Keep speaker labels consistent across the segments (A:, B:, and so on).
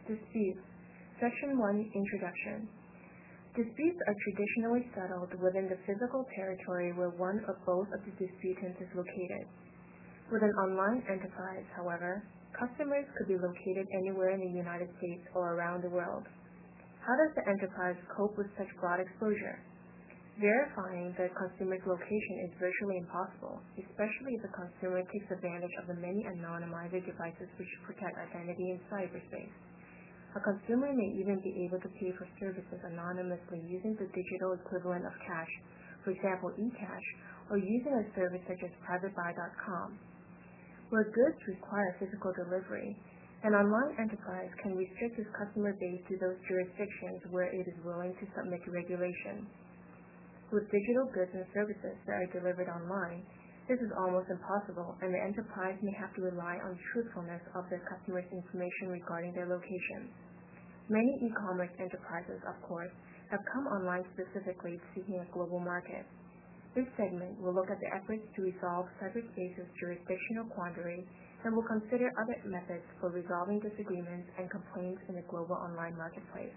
A: Disputes. Section 1. Introduction. Disputes are traditionally settled within the physical territory where one or both of the disputants is located. With an online enterprise, however, customers could be located anywhere in the United States or around the world. How does the enterprise cope with such broad exposure? Verifying the consumer's location is virtually impossible, especially if the consumer takes advantage of the many anonymizer devices which protect identity in cyberspace. A consumer may even be able to pay for services anonymously using the digital equivalent of cash, for example eCash, or using a service such as privatebuy.com. Where goods require physical delivery, an online enterprise can restrict its customer base to those jurisdictions where it is willing to submit to regulation. With digital goods and services that are delivered online, this is almost impossible, and the enterprise may have to rely on the truthfulness of their customers' information regarding their location. Many e-commerce enterprises, of course, have come online specifically seeking a global market. This segment will look at the efforts to resolve cyberspace's jurisdictional quandary and will consider other methods for resolving disagreements and complaints in the global online marketplace.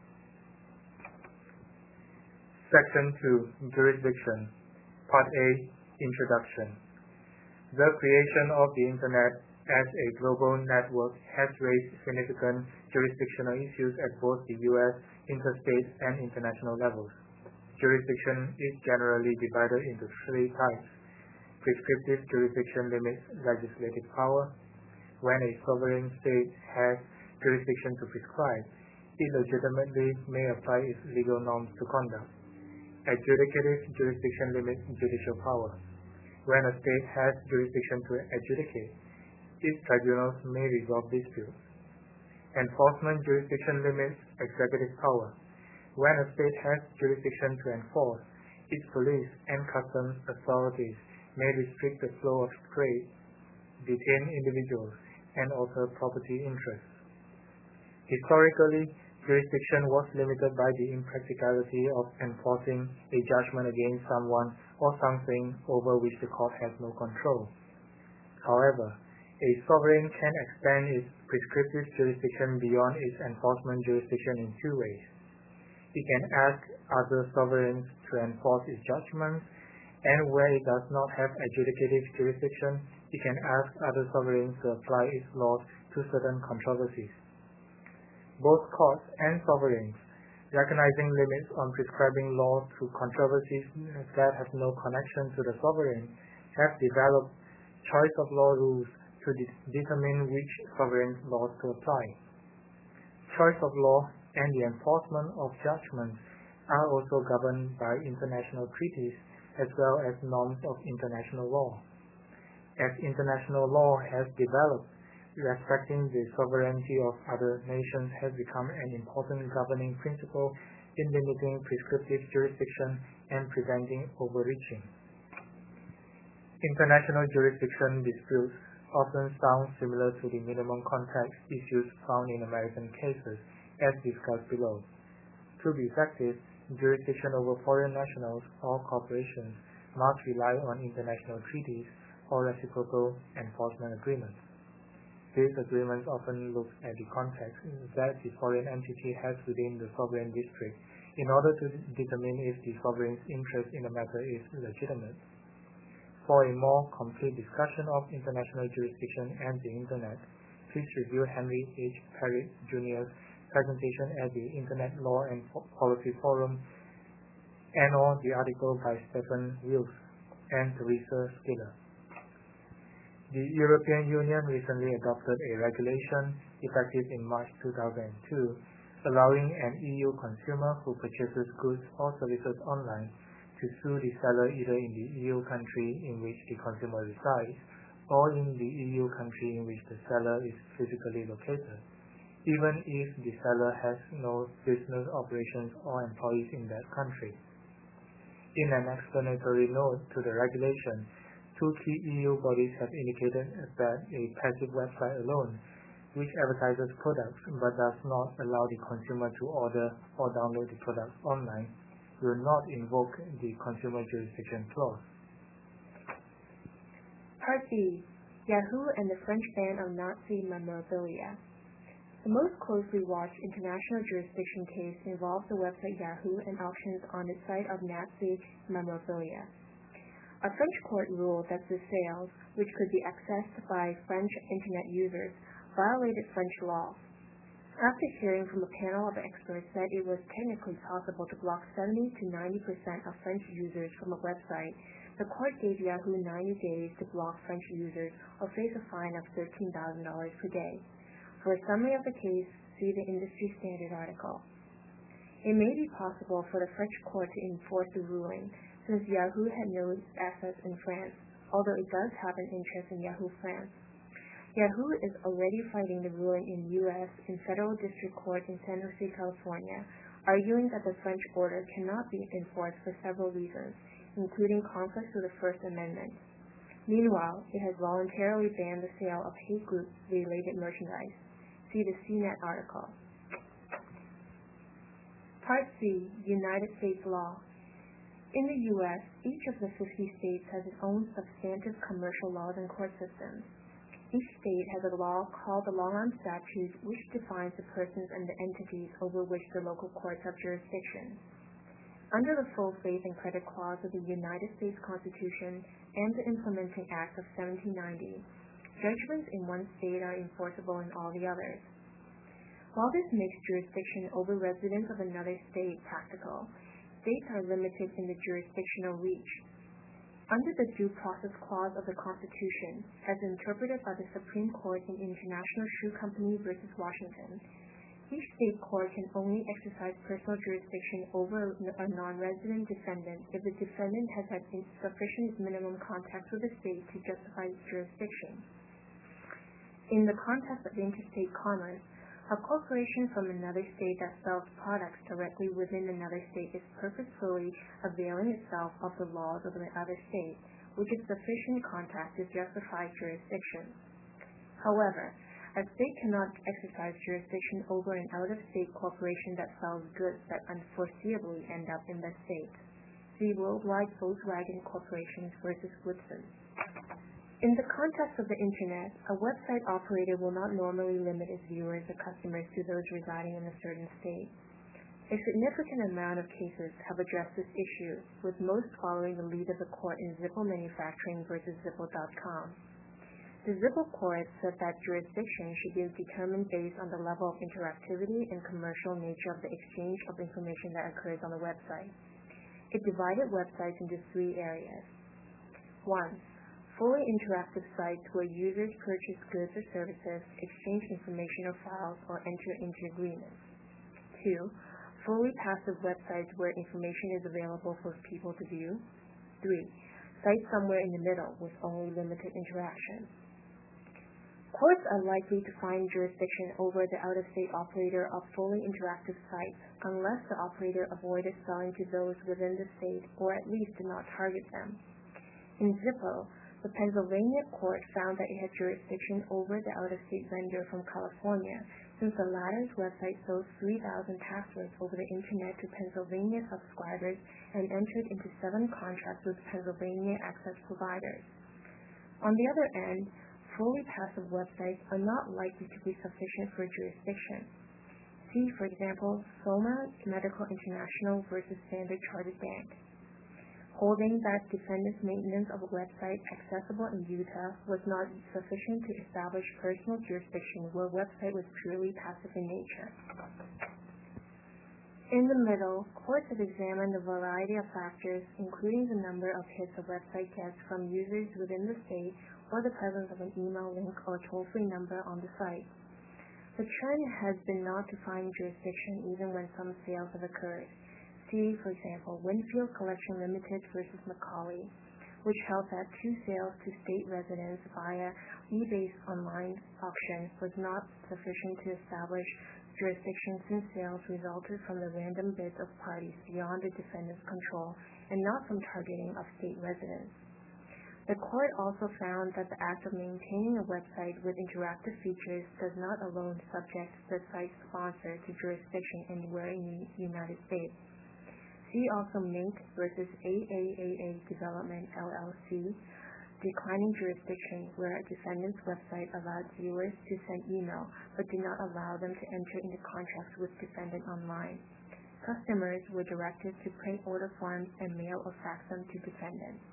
B: Section 2. Jurisdiction. Part A. Introduction. The creation of the Internet as a global network has raised significant jurisdictional issues at both the U.S., interstate, and international levels. Jurisdiction is generally divided into three types. Prescriptive jurisdiction limits legislative power. When a sovereign state has jurisdiction to prescribe, it legitimately may apply its legal norms to conduct. Adjudicative jurisdiction limits judicial power. When a state has jurisdiction to adjudicate, its tribunals may resolve disputes. Enforcement jurisdiction limits executive power. When a state has jurisdiction to enforce, its police and customs authorities may restrict the flow of trade, detain individuals, and alter property interests. Historically, jurisdiction was limited by the impracticality of enforcing a judgment against someone or something over which the court has no control. However, a sovereign can extend its prescriptive jurisdiction beyond its enforcement jurisdiction in two ways. It can ask other sovereigns to enforce its judgments, and where it does not have adjudicative jurisdiction, it can ask other sovereigns to apply its laws to certain controversies. Both courts and sovereigns, recognizing limits on prescribing laws to controversies that have no connection to the sovereign, have developed choice of law rules to determine which sovereign's laws to apply. Choice of law and the enforcement of judgments are also governed by international treaties as well as norms of international law. As international law has developed, respecting the sovereignty of other nations has become an important governing principle in limiting prescriptive jurisdiction and preventing overreaching. International jurisdiction disputes often sound similar to the minimum contact issues found in American cases, as discussed below. To be effective, jurisdiction over foreign nationals or corporations must rely on international treaties or reciprocal enforcement agreements. These agreements often look at the context that the foreign entity has within the sovereign district in order to determine if the sovereign's interest in the matter is legitimate. For a more complete discussion of international jurisdiction and the Internet, please review Henry H. Parrott Jr.'s presentation at the Internet Law and Policy Forum and/or the article by Stephen Wills and Teresa Skiller. The European Union recently adopted a regulation effective in March 2002, allowing an EU consumer who purchases goods or services online to sue the seller either in the EU country in which the consumer resides or in the EU country in which the seller is physically located, even if the seller has no business operations or employees in that country. In an explanatory note to the regulation, two key EU bodies have indicated that a passive website alone, which advertises products but does not allow the consumer to order or download the products online, will not invoke the Consumer Jurisdiction Clause.
A: Part B. Yahoo and the French ban on Nazi memorabilia. The most closely watched international jurisdiction case involves the website Yahoo and auctions on its site of Nazi memorabilia. A French court ruled that the sales, which could be accessed by French internet users, violated French law. After hearing from a panel of experts that it was technically possible to block 70 to 90% of French users from a website, the court gave Yahoo 90 days to block French users or face a fine of $13,000 per day. For a summary of the case, see the Industry Standard article. It may be possible for the French court to enforce the ruling, since Yahoo had no assets in France, although it does have an interest in Yahoo France. Yahoo is already fighting the ruling in U.S. in Federal District Court in San Jose, California, arguing that the French order cannot be enforced for several reasons, including conflicts with the First Amendment. Meanwhile, it has voluntarily banned the sale of hate group-related merchandise. See the CNET article. Part C, United States Law. In the U.S., each of the 50 states has its own substantive commercial laws and court systems. Each state has a law called the Long-Arm Statute, which defines the persons and the entities over which the local courts have jurisdiction. Under the Full Faith and Credit Clause of the United States Constitution and the Implementing Act of 1790, judgments in one state are enforceable in all the others. While this makes jurisdiction over residents of another state practical, states are limited in the jurisdictional reach. Under the Due Process Clause of the Constitution, as interpreted by the Supreme Court in International Shoe Company v. Washington, each state court can only exercise personal jurisdiction over a non-resident defendant if the defendant has had sufficient minimum contact with the state to justify its jurisdiction. In the context of interstate commerce, a corporation from another state that sells products directly within another state is purposefully availing itself of the laws of the other state, which is sufficient contact to justify jurisdiction. However, a state cannot exercise jurisdiction over an out-of-state corporation that sells goods that unforeseeably end up in the state. See Worldwide Volkswagen Corporation versus Woodson. In the context of the Internet, a website operator will not normally limit its viewers or customers to those residing in a certain state. A significant amount of cases have addressed this issue, with most following the lead of the court in Zippo Manufacturing versus Zippo.com. The Zippo court said that jurisdiction should be determined based on the level of interactivity and commercial nature of the exchange of information that occurs on the website. It divided websites into three areas. 1. Fully interactive sites where users purchase goods or services, exchange information or files, or enter into agreements. 2. Fully passive websites where information is available for people to view. 3. Sites somewhere in the middle with only limited interaction. Courts are likely to find jurisdiction over the out-of-state operator of fully interactive sites unless the operator avoided selling to those within the state or at least did not target them. In Zippo, the Pennsylvania court found that it had jurisdiction over the out-of-state vendor from California, since the latter's website sold 3,000 passwords over the Internet to Pennsylvania subscribers and entered into 7 contracts with Pennsylvania access providers. On the other end, fully passive websites are not likely to be sufficient for jurisdiction. See, for example, Soma Medical International versus Standard Chartered Bank. Holding that defendant's maintenance of a website accessible in Utah was not sufficient to establish personal jurisdiction where a website was purely passive in nature. In the middle, courts have examined a variety of factors, including the number of hits a website gets from users within the state or the presence of an email link or toll-free number on the site. The trend has been not to find jurisdiction even when some sales have occurred. See, for example, Winfield Collection Limited versus Macaulay, which held that 2 sales to state residents via eBay's online auction was not sufficient to establish jurisdiction since sales resulted from the random bids of parties beyond the defendant's control and not from targeting of state residents. The court also found that the act of maintaining a website with interactive features does not alone subject the site's sponsor to jurisdiction anywhere in the United States. See also Mink versus AAAA Development, LLC, declining jurisdiction where a defendant's website allowed viewers to send email but did not allow them to enter into contracts with defendant online. Customers were directed to print order forms and mail or fax them to defendants.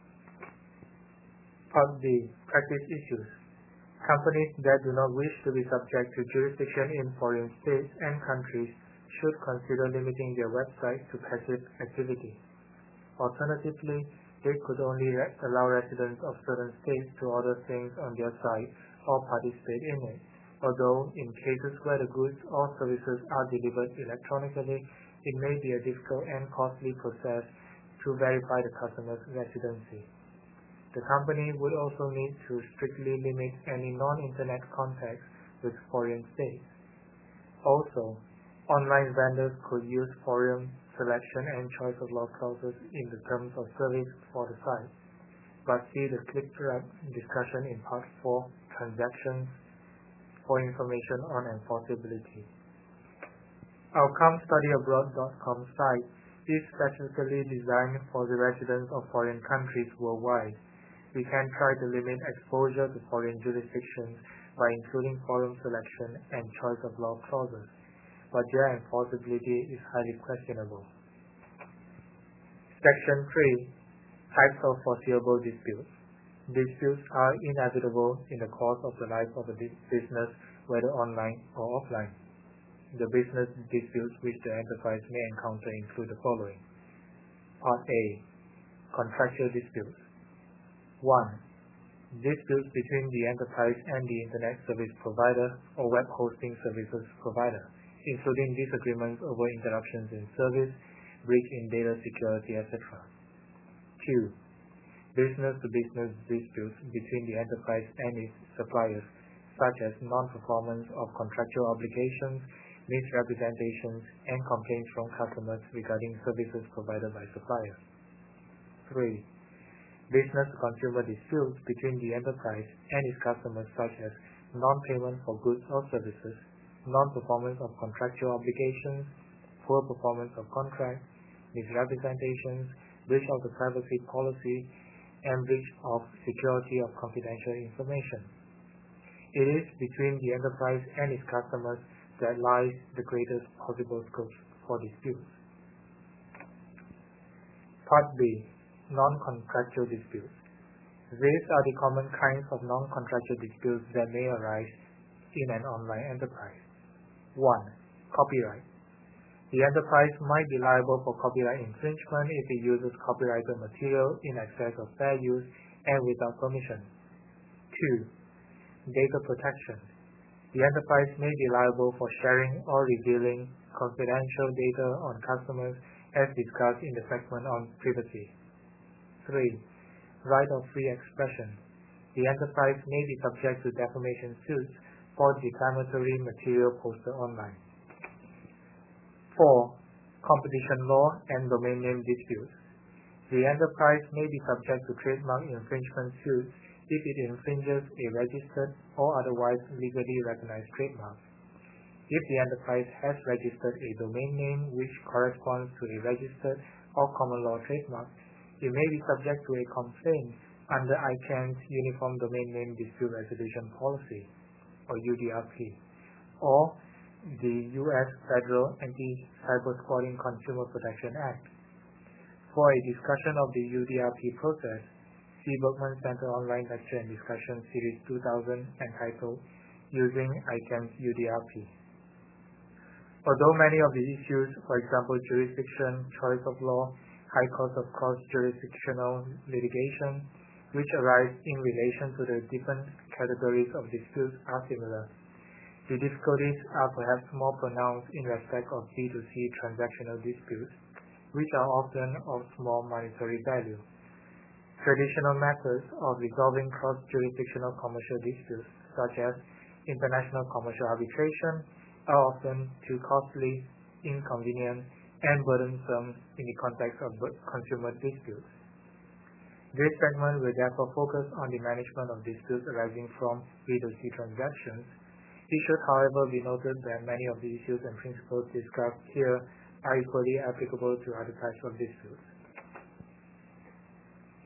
B: Part B. Practice issues. Companies that do not wish to be subject to jurisdiction in foreign states and countries should consider limiting their website to passive activity. Alternatively, they could only allow residents of certain states to order things on their site or participate in it, although in cases where the goods or services are delivered electronically, it may be a difficult and costly process to verify the customer's residency. The company would also need to strictly limit any non-internet contacts with foreign states. Also, online vendors could use foreign selection and choice of law clauses in the terms of service for the site, but see the ClickWrap discussion in Part 4, Transactions, for information on enforceability. Our ComeStudyAbroad.com site is specifically designed for the residents of foreign countries worldwide. We can try to limit exposure to foreign jurisdictions by including foreign selection and choice of law clauses, but their enforceability is highly questionable. Section 3. Types of foreseeable disputes. Disputes are inevitable in the course of the life of a business, whether online or offline. The business disputes which the enterprise may encounter include the following. Part A. Contractual disputes. 1. Disputes between the enterprise and the Internet service provider or web hosting services provider, including disagreements over interruptions in service, breach in data security, etc. 2. Business-to-business disputes between the enterprise and its suppliers, such as non-performance of contractual obligations, misrepresentations, and complaints from customers regarding services provided by suppliers. 3. Business-to-consumer disputes between the enterprise and its customers, such as non-payment for goods or services, non-performance of contractual obligations, poor performance of contracts, misrepresentations, breach of the privacy policy, and breach of security of confidential information. It is between the enterprise and its customers that lies the greatest possible scope for disputes. Part B. Non-contractual disputes. These are the common kinds of non-contractual disputes that may arise in an online enterprise. 1. Copyright. The enterprise might be liable for copyright infringement if it uses copyrighted material in excess of fair use and without permission. 2. Data protection. The enterprise may be liable for sharing or revealing confidential data on customers as discussed in the segment on privacy. 3. Right of free expression. The enterprise may be subject to defamation suits for defamatory material posted online. 4. Competition law and domain name disputes. The enterprise may be subject to trademark infringement suits if it infringes a registered or otherwise legally recognized trademark. If the enterprise has registered a domain name which corresponds to a registered or common law trademark, it may be subject to a complaint under ICANN's Uniform Domain Name Dispute Resolution Policy, or UDRP, or the U.S. Federal Anti-Cybersquatting Consumer Protection Act. For a discussion of the UDRP process, see Berkman Center Online Lecture and Discussion Series 2000 entitled Using ICANN's UDRP. Although many of the issues, for example jurisdiction, choice of law, high cost of cross-jurisdictional litigation, which arise in relation to the different categories of disputes are similar, the difficulties are perhaps more pronounced in respect of B2C transactional disputes, which are often of small monetary value. Traditional methods of resolving cross-jurisdictional commercial disputes, such as international commercial arbitration, are often too costly, inconvenient, and burdensome in the context of consumer disputes. This segment will therefore focus on the management of disputes arising from B2C transactions. It should, however, be noted that many of the issues and principles discussed here are equally applicable to other types of disputes.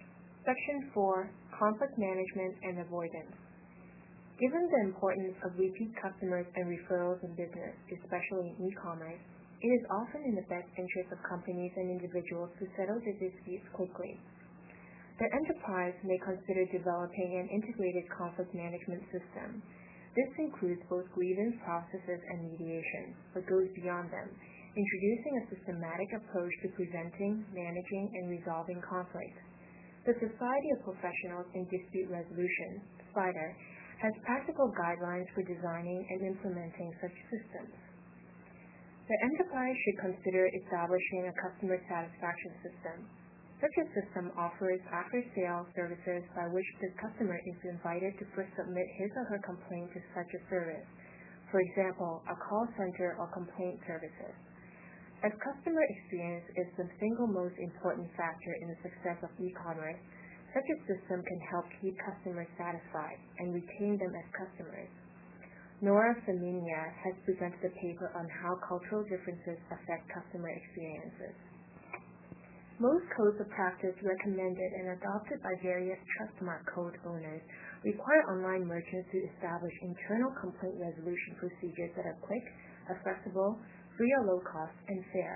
A: Section 4. Conflict Management and Avoidance. Given the importance of repeat customers and referrals in business, especially in e-commerce, it is often in the best interest of companies and individuals to settle their disputes quickly. The enterprise may consider developing an integrated conflict management system. This includes both grievance processes and mediation, but goes beyond them, introducing a systematic approach to preventing, managing, and resolving conflict. The Society of Professionals in Dispute Resolution, SPIDER, has practical guidelines for designing and implementing such systems. The enterprise should consider establishing a customer satisfaction system. Such a system offers after-sales services by which the customer is invited to first submit his or her complaint to such a service, for example, a call center or complaint services. As customer experience is the single most important factor in the success of e-commerce, such a system can help keep customers satisfied and retain them as customers. Nora Faminia has presented a paper on how cultural differences affect customer experiences. Most codes of practice recommended and adopted by various Trustmark code owners require online merchants to establish internal complaint resolution procedures that are quick, accessible, free or low cost, and fair.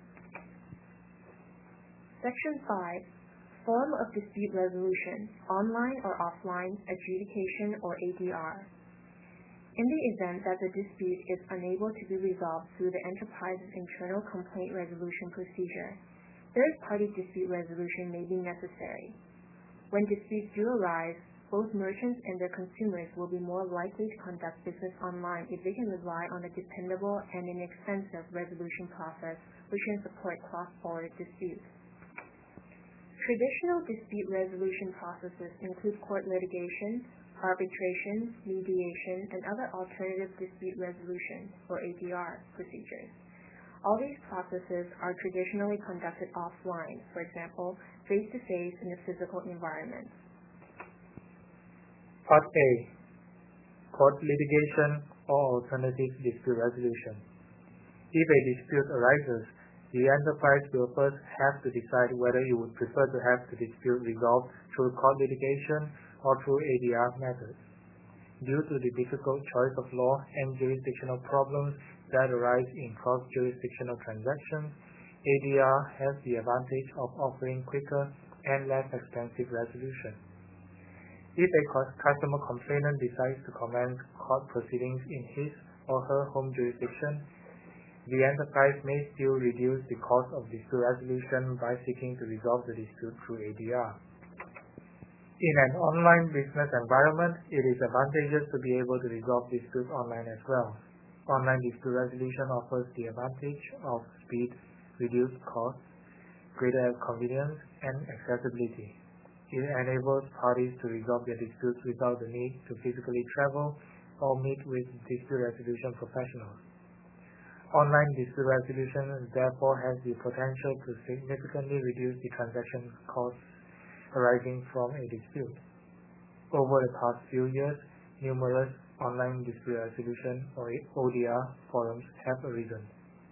A: Section 5. Form of dispute resolution, online or offline, adjudication or ADR. In the event that the dispute is unable to be resolved through the enterprise's internal complaint resolution procedure, third-party dispute resolution may be necessary. When disputes do arise, both merchants and their consumers will be more likely to conduct business online if they can rely on a dependable and inexpensive resolution process which can support cross-border disputes. Traditional dispute resolution processes include court litigation, arbitration, mediation, and other alternative dispute resolution, or ADR, procedures. All these processes are traditionally conducted offline, for example, face-to-face in a physical environment.
B: Part A. Court litigation or alternative dispute resolution. If a dispute arises, the enterprise will first have to decide whether it would prefer to have the dispute resolved through court litigation or through ADR methods. Due to the difficult choice of law and jurisdictional problems that arise in cross-jurisdictional transactions, ADR has the advantage of offering quicker and less expensive resolution. If a customer complainant decides to commence court proceedings in his or her home jurisdiction, the enterprise may still reduce the cost of dispute resolution by seeking to resolve the dispute through ADR. In an online business environment, it is advantageous to be able to resolve disputes online as well. Online dispute resolution offers the advantage of speed, reduced cost, greater convenience, and accessibility. It enables parties to resolve their disputes without the need to physically travel or meet with dispute resolution professionals. Online dispute resolution therefore has the potential to significantly reduce the transaction costs arising from a dispute. Over the past few years, numerous online dispute resolution or ODR forums have arisen.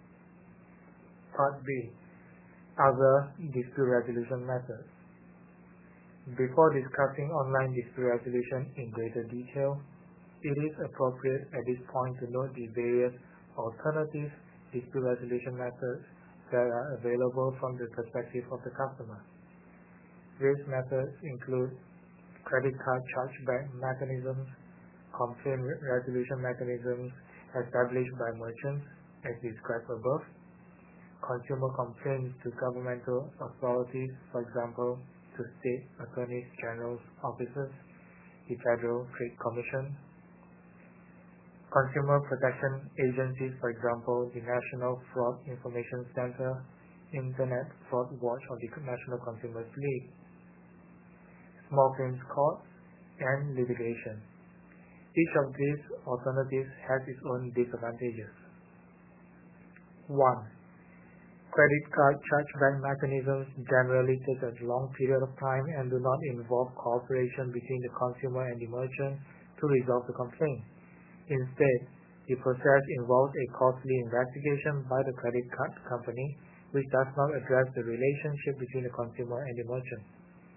B: Part B. Other dispute resolution methods. Before discussing online dispute resolution in greater detail, it is appropriate at this point to note the various alternative dispute resolution methods that are available from the perspective of the customer. These methods include credit card chargeback mechanisms, complaint resolution mechanisms established by merchants, as described above, consumer complaints to governmental authorities, for example, to state attorneys general's offices, the Federal Trade Commission, consumer protection agencies, for example, the National Fraud Information Center, Internet Fraud Watch, or the National Consumers League, small claims courts, and litigation. Each of these alternatives has its own disadvantages. 1. Credit card chargeback mechanisms generally take a long period of time and do not involve cooperation between the consumer and the merchant to resolve the complaint. Instead, the process involves a costly investigation by the credit card company, which does not address the relationship between the consumer and the merchant.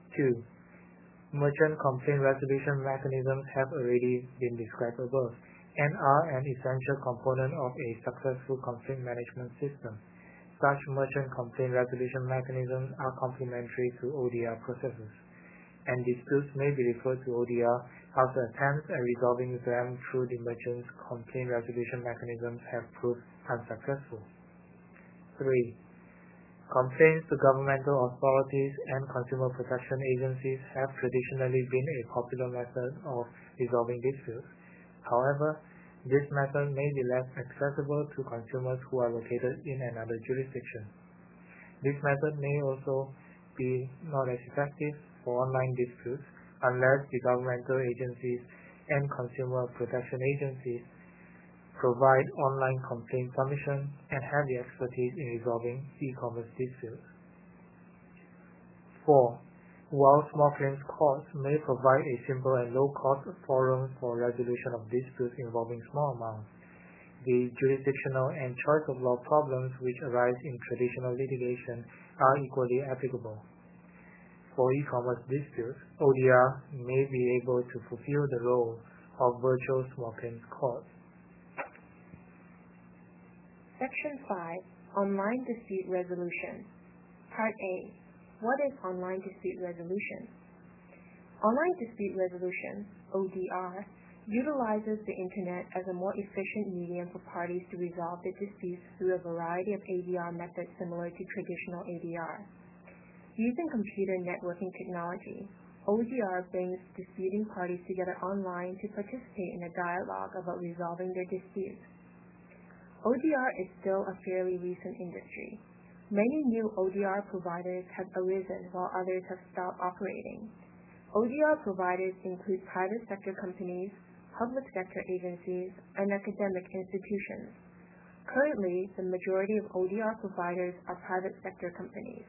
B: 2. Merchant complaint resolution mechanisms have already been described above and are an essential component of a successful complaint management system. Such merchant complaint resolution mechanisms are complementary to ODR processes, and disputes may be referred to ODR after attempts at resolving them through the merchant's complaint resolution mechanisms have proved unsuccessful. 3. Complaints to governmental authorities and consumer protection agencies have traditionally been a popular method of resolving disputes. However, this method may be less accessible to consumers who are located in another jurisdiction. This method may also be not as effective for online disputes unless the governmental agencies and consumer protection agencies provide online complaint submission and have the expertise in resolving e-commerce disputes. 4. While small claims courts may provide a simple and low-cost forum for resolution of disputes involving small amounts, the jurisdictional and choice of law problems which arise in traditional litigation are equally applicable. For e-commerce disputes, ODR may be able to fulfill the role of virtual small claims courts.
A: Section 5. Online Dispute Resolution. Part A. What is online dispute resolution? Online dispute resolution, ODR, utilizes the Internet as a more efficient medium for parties to resolve their disputes through a variety of ADR methods similar to traditional ADR. Using computer networking technology, ODR brings disputing parties together online to participate in a dialogue about resolving their disputes. ODR is still a fairly recent industry. Many new ODR providers have arisen while others have stopped operating. ODR providers include private sector companies, public sector agencies, and academic institutions. Currently, the majority of ODR providers are private sector companies.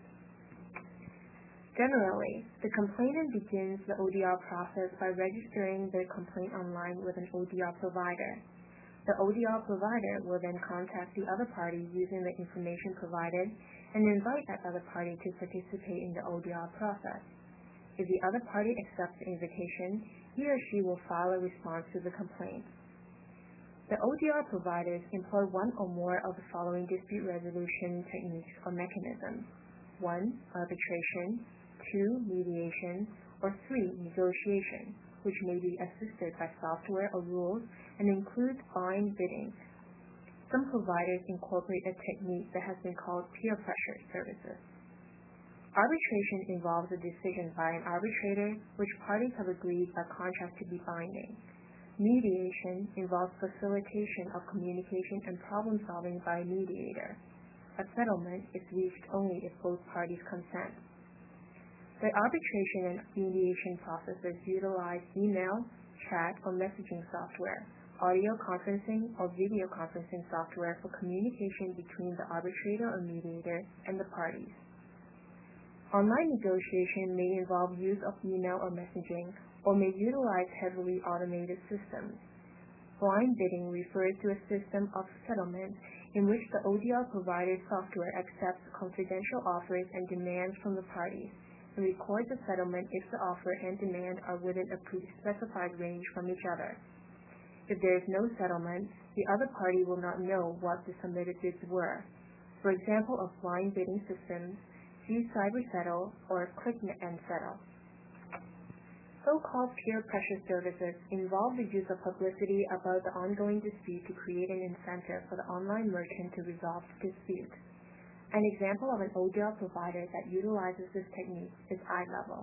A: Generally, the complainant begins the ODR process by registering their complaint online with an ODR provider. The ODR provider will then contact the other party using the information provided and invite that other party to participate in the ODR process. If the other party accepts the invitation, he or she will file a response to the complaint. The ODR providers employ one or more of the following dispute resolution techniques or mechanisms. 1. Arbitration, 2. Mediation, or 3. Negotiation, which may be assisted by software or rules and includes blind bidding. Some providers incorporate a technique that has been called peer pressure services. Arbitration involves a decision by an arbitrator which parties have agreed by contract to be binding. Mediation involves facilitation of communication and problem solving by a mediator. A settlement is reached only if both parties consent. The arbitration and mediation processes utilize email, chat, or messaging software, audio conferencing, or video conferencing software for communication between the arbitrator or mediator and the parties. Online negotiation may involve use of email or messaging, or may utilize heavily automated systems. Blind bidding refers to a system of settlement in which the ODR provider's software accepts confidential offers and demands from the parties and records the settlement if the offer and demand are within a pre-specified range from each other. If there is no settlement, the other party will not know what the submitted bids were. For example of blind bidding systems, see CyberSettle or ClickNetSettle. So-called peer pressure services involve the use of publicity about the ongoing dispute to create an incentive for the online merchant to resolve the dispute. An example of an ODR provider that utilizes this technique is iLevel.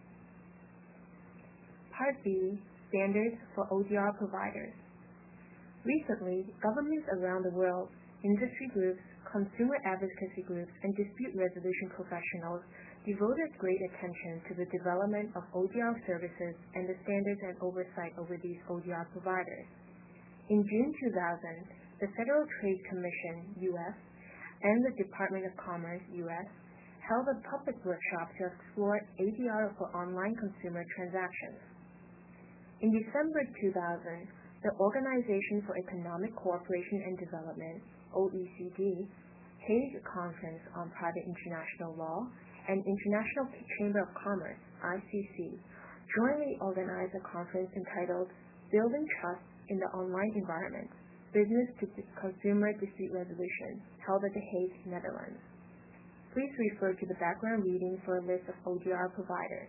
A: Part B. Standards for ODR providers. Recently, governments around the world, industry groups, consumer advocacy groups, and dispute resolution professionals devoted great attention to the development of ODR services and the standards and oversight over these ODR providers. In June 2000, the Federal Trade Commission, U.S., and the Department of Commerce, U.S., held a public workshop to explore ADR for online consumer transactions. In December 2000, the Organization for Economic Cooperation and Development, OECD, held a conference on private international law and International Chamber of Commerce, ICC, jointly organized a conference entitled Building Trust in the Online Environment, Business to Consumer Dispute Resolution, held at The Hague, Netherlands. Please refer to the background reading for a list of ODR providers.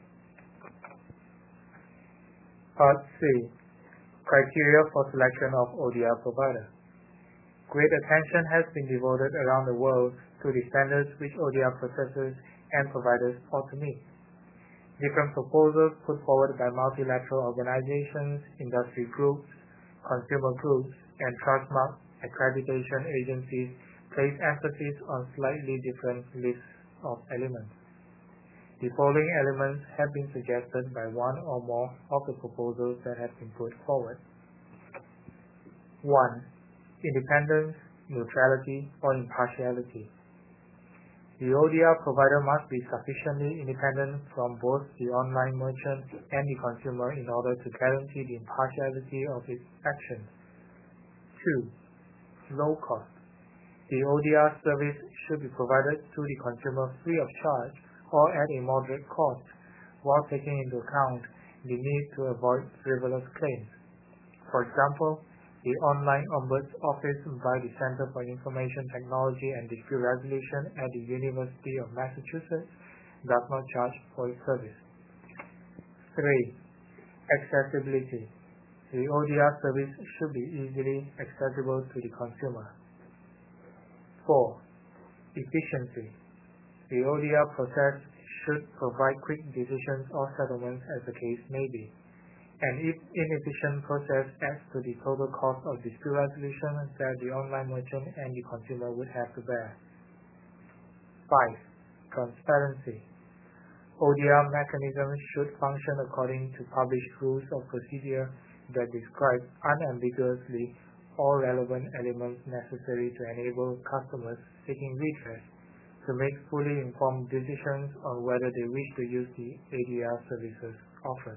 B: Part C. Criteria for selection of ODR provider. Great attention has been devoted around the world to the standards which ODR processors and providers ought to meet. Different proposals put forward by multilateral organizations, industry groups, consumer groups, and trustmark accreditation agencies place emphasis on slightly different lists of elements. The following elements have been suggested by one or more of the proposals that have been put forward. 1. Independence, neutrality, or impartiality. The ODR provider must be sufficiently independent from both the online merchant and the consumer in order to guarantee the impartiality of its actions. 2. Low cost. The ODR service should be provided to the consumer free of charge or at a moderate cost, while taking into account the need to avoid frivolous claims. For example, the online ombuds office by the Center for Information Technology and Dispute Resolution at the University of Massachusetts does not charge for its service. 3. Accessibility. The ODR service should be easily accessible to the consumer. 4. Efficiency. The ODR process should provide quick decisions or settlements as the case may be. An inefficient process adds to the total cost of dispute resolution that the online merchant and the consumer would have to bear. 5. Transparency. ODR mechanisms should function according to published rules of procedure that describe unambiguously all relevant elements necessary to enable customers seeking redress to make fully informed decisions on whether they wish to use the ADR services offered.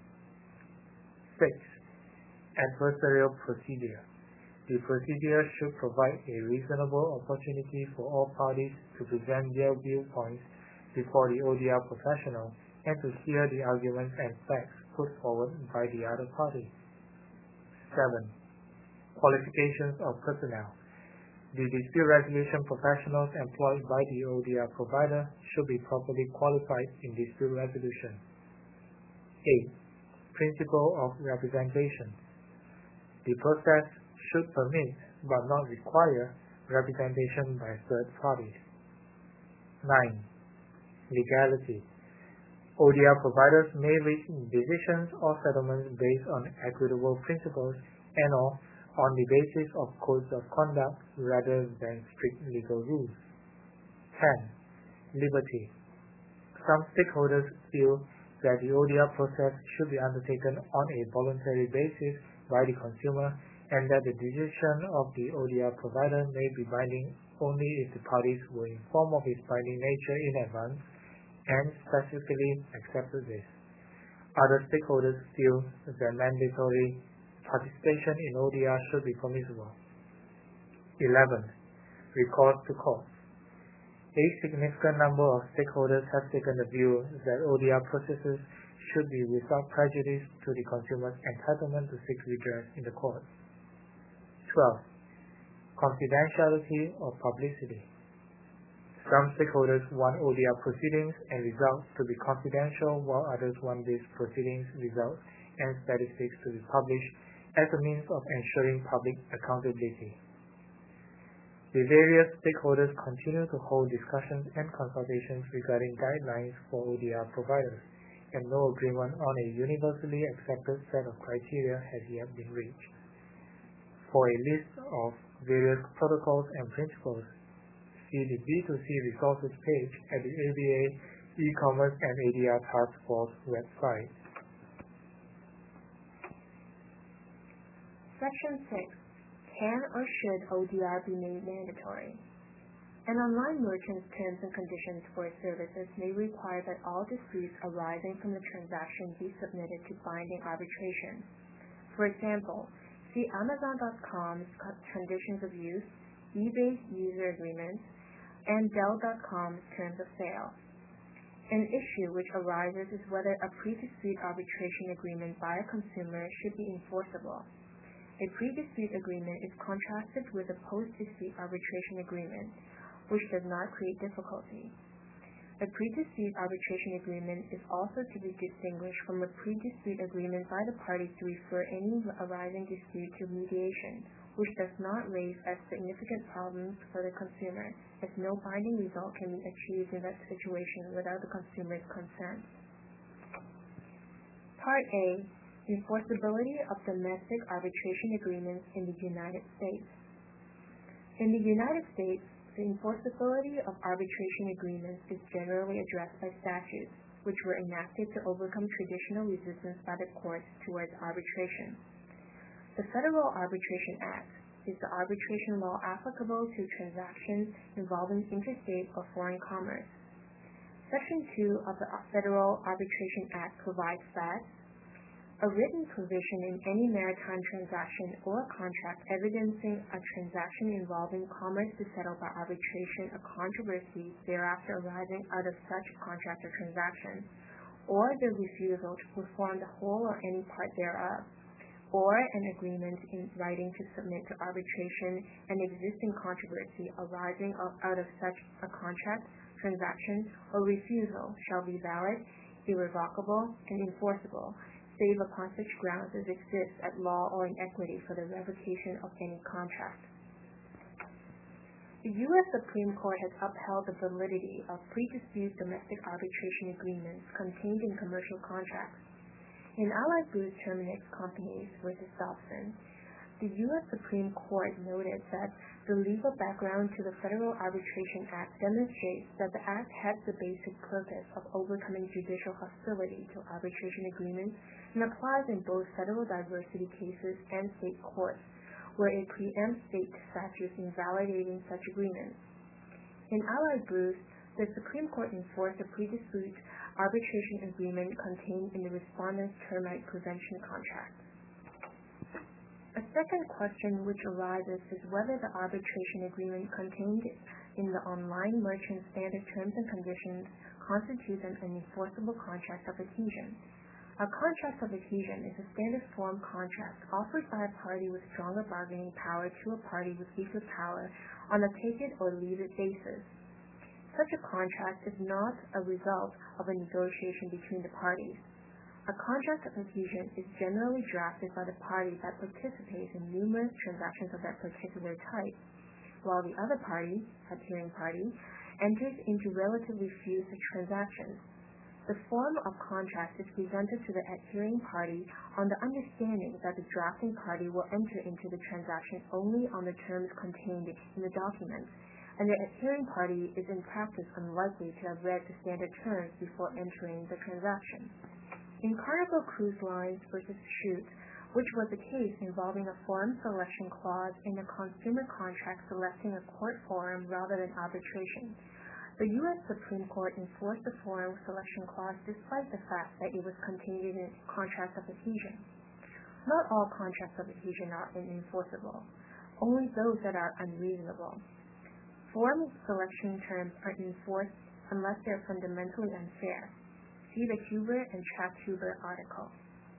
B: 6. Adversarial procedure. The procedure should provide a reasonable opportunity for all parties to present their viewpoints before the ODR professional and to hear the arguments and facts put forward by the other party. 7. Qualifications of personnel. The dispute resolution professionals employed by the ODR provider should be properly qualified in dispute resolution. 8. Principle of representation. The process should permit but not require representation by third parties. 9. Legality. ODR providers may reach decisions or settlements based on equitable principles and/or on the basis of codes of conduct rather than strict legal rules. 10. Liberty. Some stakeholders feel that the ODR process should be undertaken on a voluntary basis by the consumer and that the decision of the ODR provider may be binding only if the parties were informed of its binding nature in advance and specifically accepted this. Other stakeholders feel that mandatory participation in ODR should be permissible. 11. Recourse to court. A significant number of stakeholders have taken the view that ODR processes should be without prejudice to the consumer's entitlement to seek redress in the court. 12. Confidentiality or publicity. Some stakeholders want ODR proceedings and results to be confidential, while others want these proceedings, results, and statistics to be published as a means of ensuring public accountability. The various stakeholders continue to hold discussions and consultations regarding guidelines for ODR providers, and no agreement on a universally accepted set of criteria has yet been reached. For a list of various protocols and principles, see the B2C resources page at the ABA e-commerce and ADR task force website.
A: Section 6. Can or should ODR be made mandatory? An online merchant's terms and conditions for its services may require that all disputes arising from the transaction be submitted to binding arbitration. For example, see Amazon.com's conditions of use, eBay's user agreements, and Dell.com's terms of sale. An issue which arises is whether a pre-dispute arbitration agreement by a consumer should be enforceable. A pre-dispute agreement is contrasted with a post-dispute arbitration agreement, which does not create difficulty. A pre-dispute arbitration agreement is also to be distinguished from a pre-dispute agreement by the parties to refer any arising dispute to mediation, which does not raise as significant problems for the consumer, as no binding result can be achieved in that situation without the consumer's consent. Part A. Enforceability of domestic arbitration agreements in the United States. In the United States, the enforceability of arbitration agreements is generally addressed by statutes, which were enacted to overcome traditional resistance by the courts towards arbitration. The Federal Arbitration Act is the arbitration law applicable to transactions involving interstate or foreign commerce. Section 2 of the Federal Arbitration Act provides that a written provision in any maritime transaction or contract evidencing a transaction involving commerce to settle by arbitration a controversy thereafter arising out of such contract or transaction, or the refusal to perform the whole or any part thereof, or an agreement in writing to submit to arbitration an existing controversy arising out of such a contract, transaction, or refusal shall be valid, irrevocable, and enforceable, save upon such grounds as exist at law or in equity for the revocation of any contract. The U.S. Supreme Court has upheld the validity of pre-dispute domestic arbitration agreements contained in commercial contracts. In Allied Booth Terminix Companies v. Dobson, the U.S. Supreme Court noted that the legal background to the Federal Arbitration Act demonstrates that the Act has the basic purpose of overcoming judicial hostility to arbitration agreements and applies in both federal diversity cases and state courts, where it preempts state statutes invalidating such agreements. In Allied Booth, the Supreme Court enforced a pre-dispute arbitration agreement contained in the respondent's termite prevention contract. A second question which arises is whether the arbitration agreement contained in the online merchant standard terms and conditions constitutes an enforceable contract of adhesion. A contract of adhesion is a standard form contract offered by a party with stronger bargaining power to a party with weaker power on a take-it-or-leave-it basis. Such a contract is not a result of a negotiation between the parties. A contract of adhesion is generally drafted by the party that participates in numerous transactions of that particular type, while the other party, adhering party, enters into relatively few such transactions. The form of contract is presented to the adhering party on the understanding that the drafting party will enter into the transaction only on the terms contained in the document, and the adhering party is in practice unlikely to have read the standard terms before entering the transaction. In Carnival Cruise Lines v. Schutz, which was a case involving a forum selection clause in a consumer contract selecting a court forum rather than arbitration, the U.S. Supreme Court enforced the forum selection clause despite the fact that it was contained in a contract of adhesion. Not all contracts of adhesion are enforceable, only those that are unreasonable. Forum selection terms are enforced unless they are fundamentally unfair. See the Huber and Trapp-Huber article.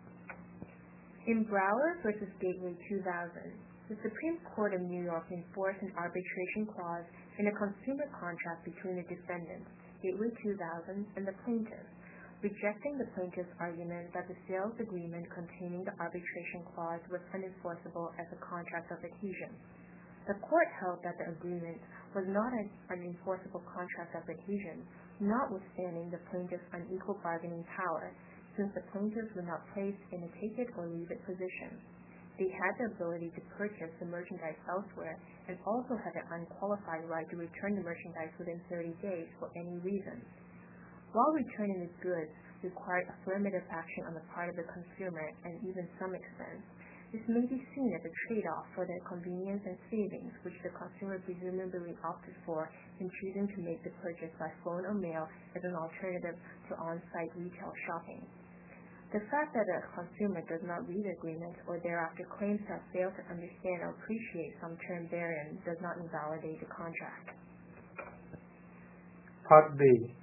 A: In Brower v. Gateway 2000, the Supreme Court of New York enforced an arbitration clause in a consumer contract between the defendant, Gateway 2000, and the plaintiff, rejecting the plaintiff's argument that the sales agreement containing the arbitration clause was unenforceable as a contract of adhesion. The court held that the agreement was not an enforceable contract of adhesion, notwithstanding the plaintiff's unequal bargaining power, since the plaintiffs were not placed in a take-it-or-leave-it position. They had the ability to purchase the merchandise elsewhere and also had an unqualified right to return the merchandise within 30 days for any reason. While returning the goods required affirmative action on the part of the consumer and even some expense, this may be seen as a trade-off for their convenience and savings, which the consumer presumably opted for in choosing to make the purchase by phone or mail as an alternative to on-site retail shopping. The fact that a consumer does not read the agreement or thereafter claims to have failed to understand or appreciate some term therein does not invalidate the contract.
B: Part B.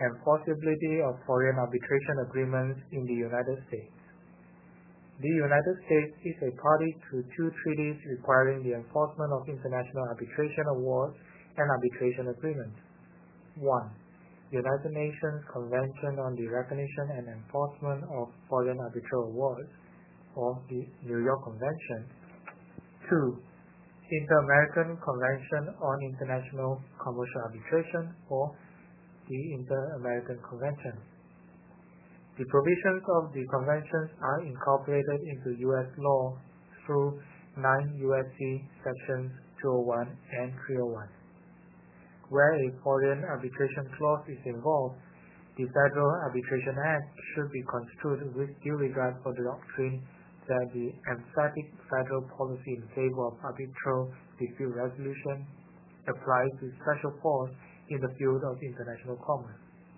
B: Enforceability of foreign arbitration agreements in the United States. The United States is a party to two treaties requiring the enforcement of international arbitration awards and arbitration agreements. 1. United Nations Convention on the Recognition and Enforcement of Foreign Arbitral Awards, or the New York Convention. 2. Inter-American Convention on International Commercial Arbitration, or the Inter-American Convention. The provisions of the conventions are incorporated into U.S. law through 9 U.S.C. Sections 201 and 301. Where a foreign arbitration clause is involved, the Federal Arbitration Act should be construed with due regard for the doctrine that the emphatic federal policy in favor of arbitral dispute resolution applies with special force in the field of international commerce.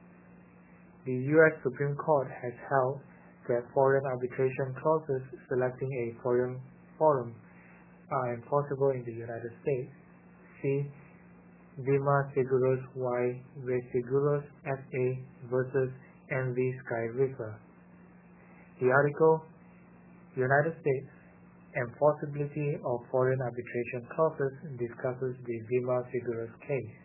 B: The U.S. Supreme Court has held that foreign arbitration clauses selecting a foreign forum are enforceable in the United States. See Vima Seguros y Reaseguros S.A. versus MV Sky River. The article, United States, Enforceability of Foreign Arbitration Clauses, discusses the Vima Seguros case.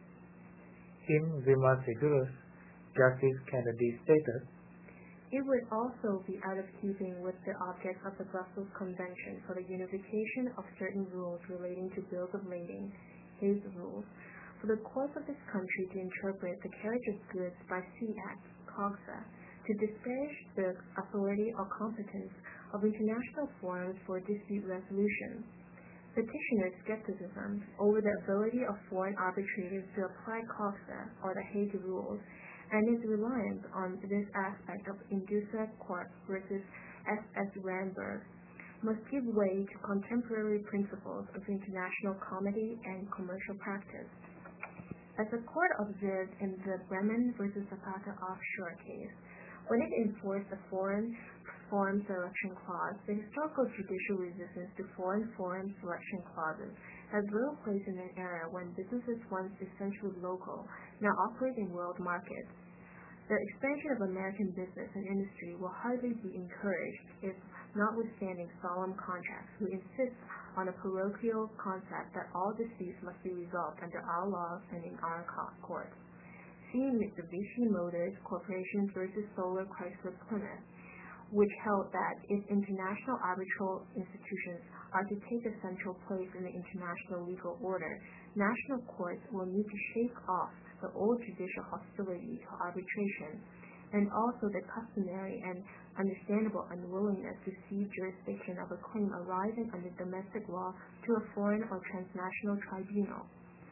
B: In Vima Seguros, Justice Kennedy stated,
A: "It would also be out of keeping with the object of the Brussels Convention for the unification of certain rules relating to bills of lading, Hays Rules, for the courts of this country to interpret the Carriage of Goods by Sea Act, COGSA, to disparage the authority or competence of international forums for dispute resolution. Petitioners' skepticism over the ability of foreign arbitrators to apply COGSA or the Hague Rules and its reliance on this aspect of Indusa Corp versus S.S. Randberg must give way to contemporary principles of international comity and commercial practice. As the court observed in the Bremen versus Zapata offshore case, when it enforced the Foreign Forum Selection Clause, the historical judicial resistance to foreign forum selection clauses has little place in an era when businesses once essentially local now operate in world markets. The expansion of American business and industry will hardly be encouraged if, notwithstanding solemn contracts, we insist on a parochial concept that all disputes must be resolved under our laws and in our courts. See Mitsubishi Motors Corporation versus Solar Chrysler Plymouth, which held that if international arbitral institutions are to take a central place in the international legal order, national courts will need to shake off the old judicial hostility to arbitration, and also the customary and understandable unwillingness to cede jurisdiction of a claim arising under domestic law to a foreign or transnational tribunal.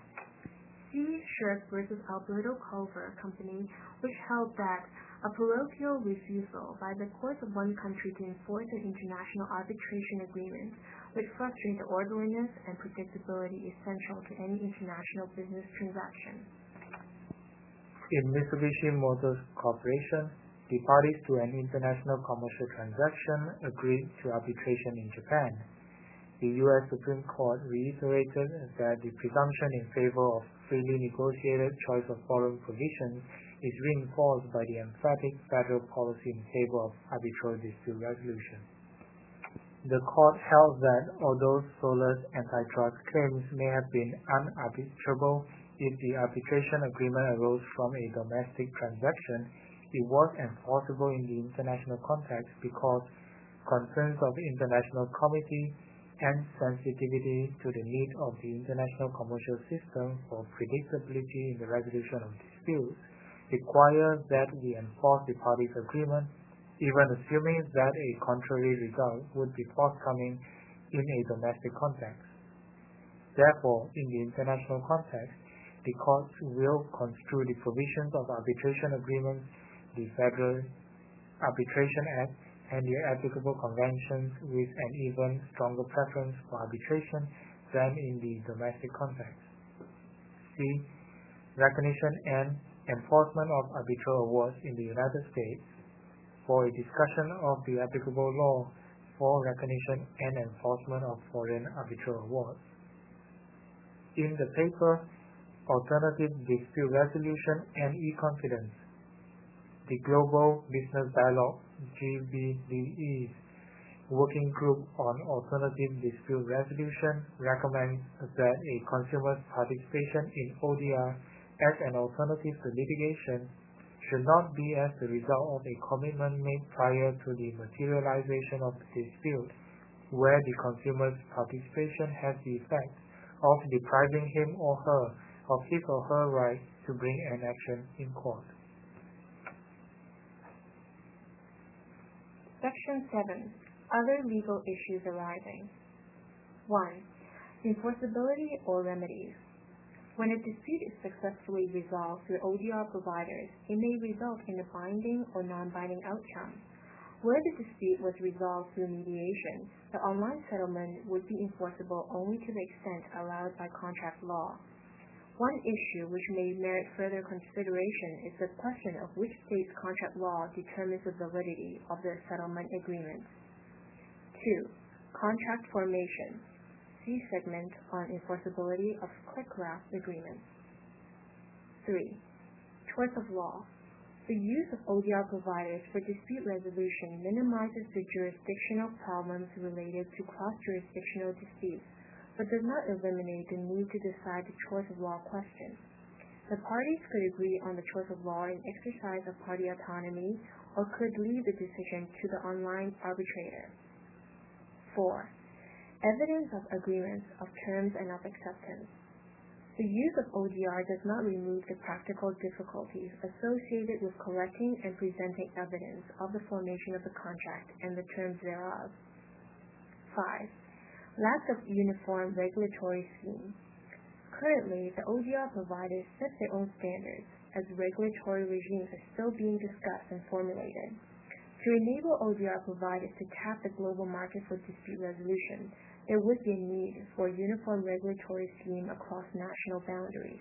A: See Shirk versus Alberto Culver Company, which held that a parochial refusal by the courts of one country to enforce an international arbitration agreement would frustrate the orderliness and predictability essential to any international business transaction.
B: In Mitsubishi Motors Corporation, the parties to an international commercial transaction agreed to arbitration in Japan. The U.S. Supreme Court reiterated that the presumption in favor of freely negotiated choice of forum provisions is reinforced by the emphatic federal policy in favor of arbitral dispute resolution. The court held that although Solar's antitrust claims may have been unarbitrable if the arbitration agreement arose from a domestic transaction, it was enforceable in the international context because concerns of international comity and sensitivity to the need of the international commercial system for predictability in the resolution of disputes require that we enforce the parties' agreement, even assuming that a contrary result would be forthcoming in a domestic context. Therefore, in the international context, the courts will construe the provisions of arbitration agreements, the Federal Arbitration Act, and the applicable conventions with an even stronger preference for arbitration than in the domestic context. C. Recognition and enforcement of arbitral awards in the United States. For a discussion of the applicable law for recognition and enforcement of foreign arbitral awards. In the paper Alternative Dispute Resolution and E-Confidence, The Global Business Dialogue (GBDE) Working Group on Alternative Dispute Resolution recommends that a consumer's participation in ODR as an alternative to litigation should not be as the result of a commitment made prior to the materialization of the dispute, where the consumer's participation has the effect of depriving him or her of his or her right to bring an action in court.
A: Section 7. Other legal issues arising. 1. Enforceability or remedies. When a dispute is successfully resolved through ODR providers, it may result in a binding or non-binding outcome. Where the dispute was resolved through mediation, the online settlement would be enforceable only to the extent allowed by contract law. One issue which may merit further consideration is the question of which state's contract law determines the validity of the settlement agreement. 2. Contract formation. See segment on enforceability of CLICRA agreements. 3. Choice of law. The use of ODR providers for dispute resolution minimizes the jurisdictional problems related to cross-jurisdictional disputes, but does not eliminate the need to decide the choice of law question. The parties could agree on the choice of law in exercise of party autonomy or could leave the decision to the online arbitrator. 4. Evidence of agreements of terms and of acceptance. The use of ODR does not remove the practical difficulties associated with collecting and presenting evidence of the formation of the contract and the terms thereof. 5. Lack of uniform regulatory scheme. Currently, the ODR providers set their own standards, as regulatory regimes are still being discussed and formulated. To enable ODR providers to tap the global market for dispute resolution, there would be a need for a uniform regulatory scheme across national boundaries.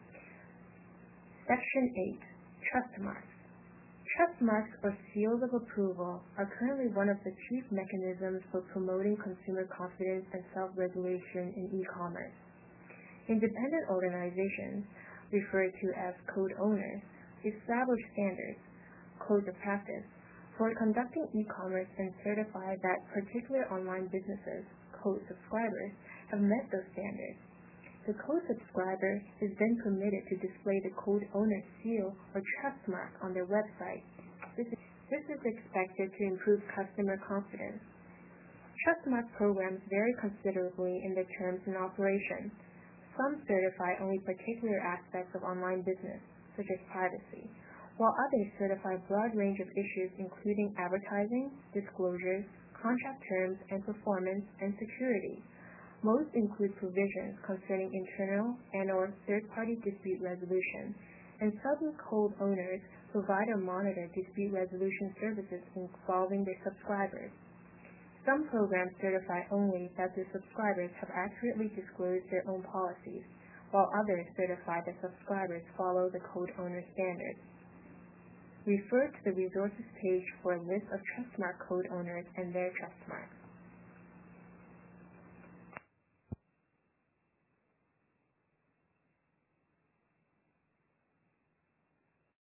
A: Section 8. Trust marks. Trust marks or seals of approval are currently one of the chief mechanisms for promoting consumer confidence and self-regulation in e-commerce. Independent organizations, referred to as code owners, establish standards, codes of practice, for conducting e-commerce and certify that particular online businesses, code subscribers, have met those standards. The code subscriber is then permitted to display the code owner's seal or trust mark on their website. This is expected to improve customer confidence. Trust mark programs vary considerably in their terms and operation. Some certify only particular aspects of online business, such as privacy, while others certify a broad range of issues including advertising, disclosures, contract terms and performance, and security. Most include provisions concerning internal and/or third-party dispute resolution, and some code owners provide or monitor dispute resolution services involving their subscribers. Some programs certify only that the subscribers have accurately disclosed their own policies, while others certify that subscribers follow the code owner standards. Refer to the resources page for a list of trustmark code owners and their trust marks.